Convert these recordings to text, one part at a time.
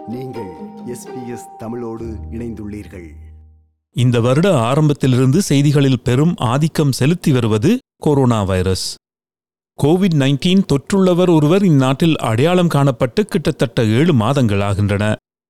நீங்கள் SBS தமிழோடு இணைந்துள்ளீர்கள். இந்த வருட ஆரம்பத்திலிருந்து செய்திகளில் பெரும் ஆதிக்கம் செலுத்தி வருவது கொரோனா வைரஸ். கோவிட்-19 தொற்றுள்ளவர் ஒருவர் இந்நாட்டில் அடையாளம் காணப்பட்டு கிட்டத்தட்ட 7 மாதங்களாகின்றன.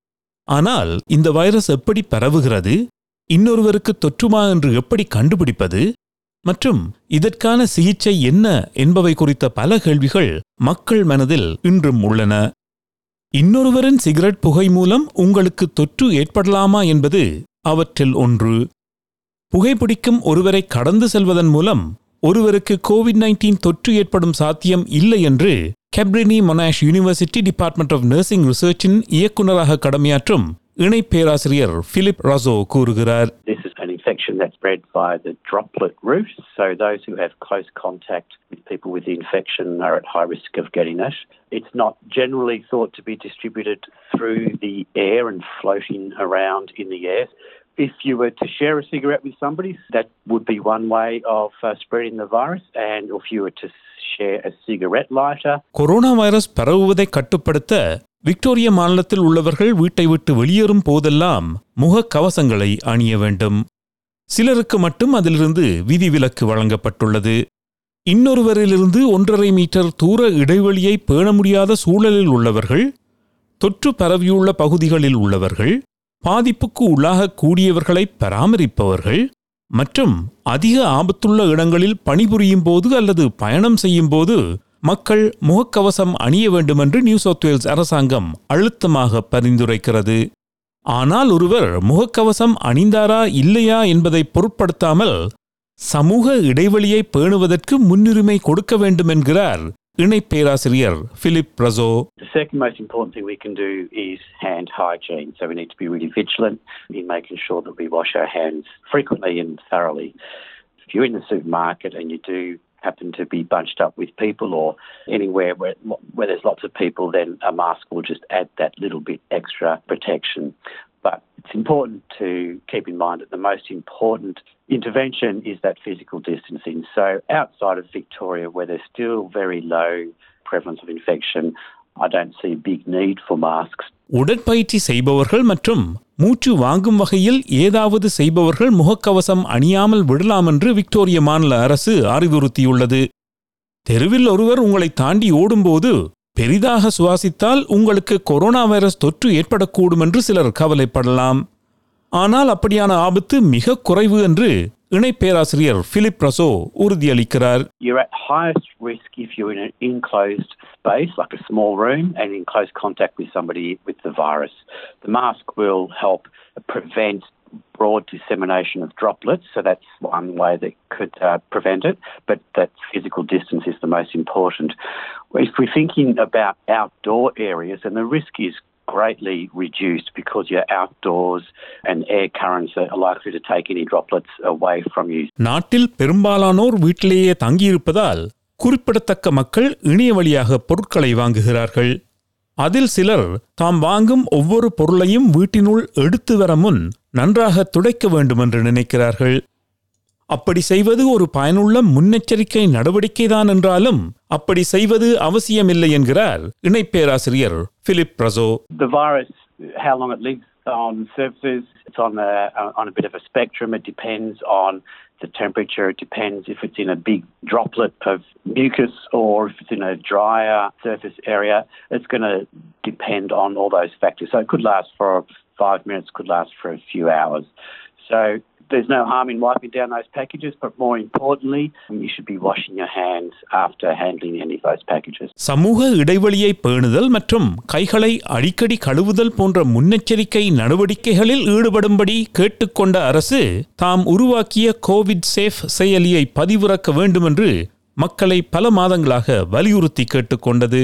ஆனால் இந்த வைரஸ் எப்படி பரவுகிறது, இன்னொருவருக்கு தொற்றுமா என்று எப்படி கண்டுபிடிப்பது மற்றும் இதற்கான சிகிச்சை என்ன என்பவை குறித்த பல கேள்விகள் மக்கள் மனதில் இன்றும் உள்ளன. இன்னொருவரின் சிகரெட் புகை மூலம் உங்களுக்கு தொற்று ஏற்படலாமா என்பது அவற்றில் ஒன்று. புகைப்பிடிக்கும் ஒருவரை கடந்து செல்வதன் மூலம் ஒருவருக்கு கோவிட்-19 தொற்று ஏற்படும் சாத்தியம் இல்லை என்று Cabrini Monash university department of nursing ரிசர்ச்சின் இயக்குநராக கடமையாற்றும் இணை பேராசிரியர் பிலிப் ரசோ கூறுகிறார். This is an infection that's spread by the droplet route. So those who have close contact with people with the infection are at high risk of getting it. It's not generally thought to be distributed through the air and floating around in the air. If you were to share a cigarette with somebody, that would be one way of spreading the virus. And if you were to share a cigarette lighter. Corona virus பரவுவதை கட்டுப்படுத்த Victoria மாநிலத்தில் உள்ளவர்கள் வீட்டை விட்டு வெளியேறும் போதெல்லாம் முகக்கவசங்களை அணிய வேண்டும். சிலருக்கு மட்டும் அதிலிருந்து விதிவிலக்கு வழங்கப்பட்டுள்ளது. இன்னொருவரிலிருந்து 1.5 மீட்டர் தூர இடைவெளியை பேண முடியாத சூழலில் உள்ளவர்கள், தொற்று பரவியுள்ள பகுதிகளில் உள்ளவர்கள், பாதிப்புக்கு உள்ளாக கூடியவர்களை பராமரிப்பவர்கள் மற்றும் அதிக ஆபத்துள்ள இடங்களில் பணிபுரியும் போது அல்லது பயணம் செய்யும் போது மக்கள் முகக்கவசம் அணிய வேண்டுமென்று நியூ சவுத் வேல்ஸ் அரசாங்கம் அழுத்தமாக பரிந்துரைக்கிறது. ஆனால் ஒருவர் முகக்கவசம் அணிந்தாரா இல்லையா என்பதை பொருட்படுத்தாமல் சமூக இடைவெளியை பேணுவதற்கு முன்னுரிமை கொடுக்க வேண்டும் என்கிறார் இணை பேராசிரியர் பிலிப் ரசோ. The second most important thing we can do is hand hygiene. So we need to be really vigilant in making sure that we wash our hands frequently and thoroughly. If you're in the supermarket and you do happen to be bunched up with people or anywhere where there's lots of people, then a mask will just add that little bit extra protection. But it's important to keep in mind that the most important intervention is that physical distancing. So outside of Victoria, where there's still very low prevalence of infection, I don't see a big need for masks. உடற்பயிற்சி செய்பவர்கள் மற்றும் மூச்சு வாங்கும் வகையில் ஏதாவது செய்பவர்கள் முகக்கவசம் அணியாமல் விடலாம் என்று விக்டோரியா மாநில அரசு அறிவுறுத்தியுள்ளது. தெருவில் ஒருவர் உங்களை தாண்டி ஓடும்போது பெரிதாக சுவாசித்தால் உங்களுக்கு கொரோனா வைரஸ் தொற்று ஏற்படக்கூடும் என்று சிலர் கவலைப்படலாம். ஆனால் அப்படியான ஆபத்து மிக குறைவு என்று இணை பேராசிரியர் பிலிப் ரசோ உறுதியளிக்கிறார். You're at highest risk if you're in an enclosed space, like a small room, and in close contact with somebody with the virus. The mask will help prevent broad dissemination of droplets, so that's one way that could prevent it, but that physical distance is the most important. If we're thinking about outdoor areas, and the risk is greatly reduced because you're outdoors and air currents are likely to take any droplets away from you. நாட்டில் பெரும்பாலானோர் வீட்டிலேயே தங்கியிருப்பதால் குறிப்பிடத்தக்க மக்கள் இணைய வழியாக பொருட்களை வாங்குகிறார்கள். அதில் சிலர் தாம் வாங்கும் ஒவ்வொரு பொருளையும் வீட்டினுள் எடுத்து வர முன் நன்றாக துடைக்க வேண்டும் என்று நினைக்கிறார்கள். அப்படி செய்வது ஒரு பயனுள்ள முன்னெச்சரிக்கை நடவடிக்கைதான் என்றாலும் அப்படி செய்வது அவசியமில்லை என்கிறார் இணை பேராசிரியர் பிலிப் ரசோ. The virus, how long it lives on surfaces, it's on a bit of a spectrum. It depends on the temperature. It depends if it's in a big droplet of mucus or if it's in a drier surface area. It's going to depend on all those factors. So it could last for 5 minutes, could last for a few hours. So there's no harm in wiping down those packages, but more importantly, you should be washing your hands after handling any of those packages. சமூக இடைவெளியை பேணுதல் மற்றும் கைகளை அடிக்கடி கழுவுதல் போன்ற முன்னெச்சரிக்கை நடவடிக்கைகளில் ஈடுபடும்படி கேட்டுக்கொண்ட அரசு தாம் உருவாக்கிய கோவிட் சேஃப் செயலியை பதிவிறக்க வேண்டும் என்று மக்களை பல மாதங்களாக வலியுறுத்தி கேட்டுக்கொண்டது.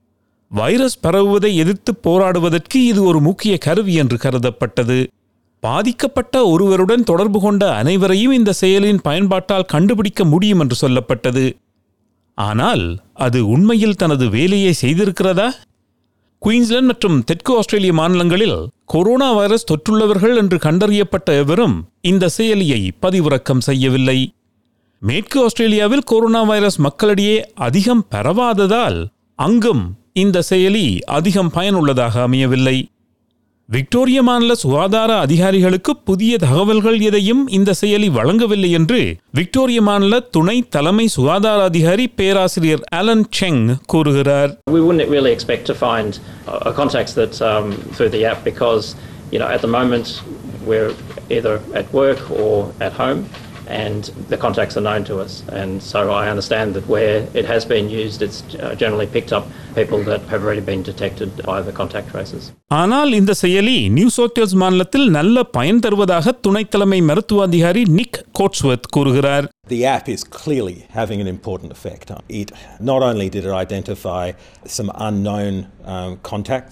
வைரஸ் பரவுவதை எதிர்த்து போராடுவதற்கு இது ஒரு முக்கிய கருவி என்று கருதப்பட்டது. பாதிக்கப்பட்ட ஒருவருடன் தொடர்பு கொண்ட அனைவரையும் இந்த செயலின் பயன்பாட்டால் கண்டுபிடிக்க முடியும் என்று சொல்லப்பட்டது. ஆனால் அது உண்மையில் தனது வேலையை செய்திருக்கிறதா? குயின்ஸ்லாந்து மற்றும் தெற்கு ஆஸ்திரேலிய மாநிலங்களில் கொரோனா வைரஸ் தொற்றுள்ளவர்கள் என்று கண்டறியப்பட்ட எவரும் இந்த செயலியை பதிவிறக்கம் செய்யவில்லை. மேற்கு ஆஸ்திரேலியாவில் கொரோனா வைரஸ் மக்களிடையே அதிகம் பரவாததால் அங்கும் இந்த செயலி அதிகம் பயனுள்ளதாக அமையவில்லை. விக்டோரிய மாநில சுகாதார அதிகாரிகளுக்கு புதிய தகவல்கள் எதையும் இந்த செயலி வழங்கவில்லை என்று விக்டோரிய மாநில துணை தலைமை சுகாதார அதிகாரி பேராசிரியர் அலன் செங் கூறுகிறார். We wouldn't really expect to find contacts that through the app because, at the moment we're either at work or at home and the contacts are known to us. And so I understand that where it has been used, it's generally picked up people that have already been detected by the contact traces. ஆனால் இந்த செயலி new south Wales மாநிலத்தில் நல்ல பயன் தருவதாக துணை தலைமை மருத்துவ அதிகாரி நிக் கோட்ஸ்வர்த் கூறுகிறார். The app is clearly having an important effect. It not only did it identify some unknown contacts,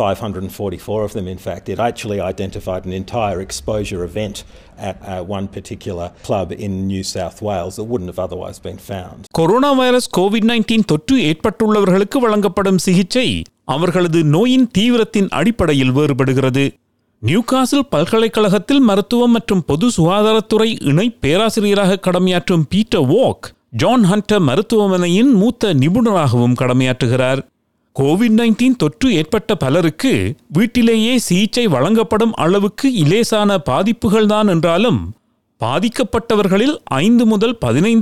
544 of them in fact, it actually identified an entire exposure event at one particular club in New South Wales that wouldn't have otherwise been found. Corona virus COVID-19 தொற்று ஏற்பட்டுள்ளவர்களுக்கு வழங்கப்படும் சிகிச்சை அவர்களது நோயின் தீவிரத்தின் அடிப்படையில் வேறுபடுகிறது. Newcastle பல்கலைக்கழகத்தில் மருத்துவம் மற்றும் பொது சுகாதாரத்துறை இணை பேராசிரியராக கடமையாற்றும் பீட்டர் வாக் ஜான் ஹண்டர் மருத்துவமனையின் மூத்த நிபுணராகவும் கடமையாற்றுகிறார். COVID-19 தொற்று ஏற்பட்ட பலருக்கு வீட்டிலேயே சிகிச்சை வழங்கப்படும் அளவுக்கு இலேசான பாதிப்புகள்தான் என்றாலும் பாதிக்கப்பட்டவர்களில் 5 முதல்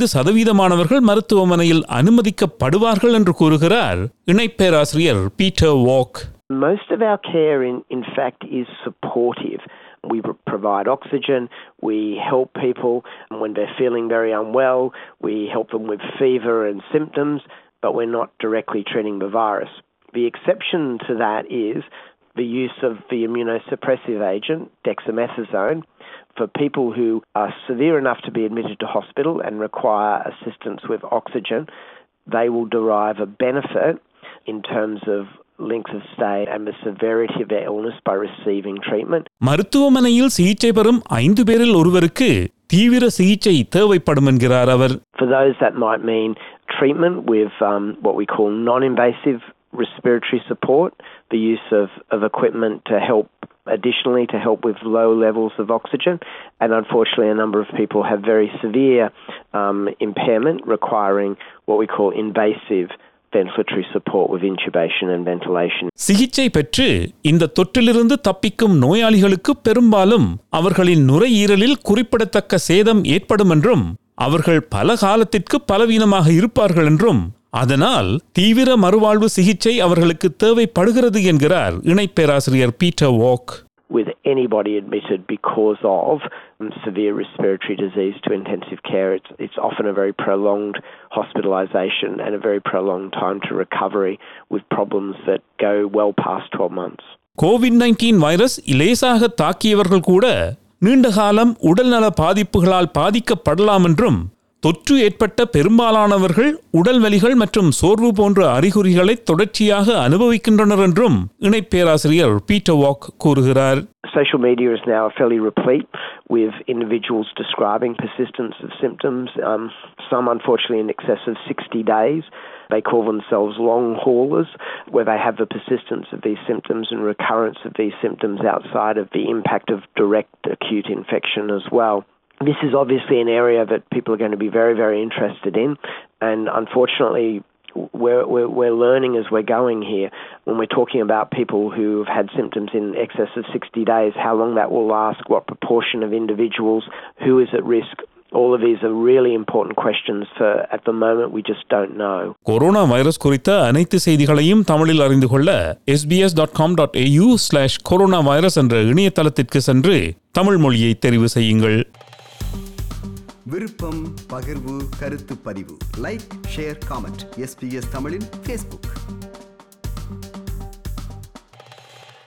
15% மருத்துவமனையில் அனுமதிக்கப்படுவார்கள் என்று கூறுகிறார் இணை பேராசிரியர் Peter Wark. Most of our care, in fact, is supportive. We provide oxygen, we help people when they're feeling very unwell, we help them with fever and symptoms, but we're not directly treating the virus. The exception to that is the use of the immunosuppressive agent, dexamethasone, for people who are severe enough to be admitted to hospital and require assistance with oxygen. They will derive a benefit in terms of length of stay and the severity of their illness by receiving treatment. மருத்துவமனையில் சிகிச்சை பெறும் 5 பேரில் ஒருவருக்கு தீவிர சிகிச்சை தேவைப்படும் என்கிறார் அவர். For those that might mean treatment with what we call non-invasive respiratory support, the use of equipment to help with low levels of oxygen, and unfortunately a number of people have very severe impairment requiring what we call invasive ventilatory support with intubation and ventilation. சிகிச்சை பெற்று இந்த தொற்றிலிருந்து தப்பிக்கும் நோயாளிகளுக்கு பெரும்பாலும் அவர்களின் நுரையீரலில் குறிப்பிடத்தக்க சேதம் ஏற்படும் என்றும் அவர்கள் பல காலத்திற்கு பலவீனமாக இருப்பார்கள் என்றும் அதனால் தீவிர மறுவாழ்வு சிகிச்சை அவர்களுக்கு தேவைப்படுகிறது என்கிறார் இணை பேராசிரியர் Peter Wark. With anybody admitted because of severe respiratory disease to intensive care, it's often a very prolonged hospitalisation and a very prolonged time to recovery with problems that go well past 12 months. COVID-19 virus இலேசாக தாக்கியவர்கள் கூட நீண்ட காலம் உடல்நல பாதிப்புகளால் பாதிக்கப்படலாம் என்றும் தொற்று ஏற்பட்ட பெரும்பாலானவர்கள் உடல் வலிகள் மற்றும் சோர்வு போன்ற அறிகுறிகளை தொடர்ச்சியாக அனுபவிக்கின்றனர் என்றும் இணை பேராசிரியர் பீட்டர் வாக் கூறுகிறார். Social media is now fairly replete with individuals describing persistence of symptoms, some unfortunately in excess of 60 days. They call themselves long haulers, where they have the persistence of these symptoms and recurrence of these symptoms outside of the impact of direct acute infection as well. This is obviously an area that people are going to be very, very interested in, and unfortunately we're learning as we're going here. When we're talking about people who've had symptoms in excess of 60 days, how long that will last, what proportion of individuals, who is at risk, all of these are really important questions for at the moment we just don't know. Corona virus குறித்த அனைத்து செய்திகளையும் தமிழில் அறிந்து கொள்ள sbs.com.au/coronavirus என்ற இணையதளத்திற்கு சென்று தமிழ் மொழியை தெரிவு செய்யுங்கள். விருப்பம், பகிர்வு, கருத்து பதிவு, லைக், ஷேர், காமெண்ட். SBS தமிழின் Facebook.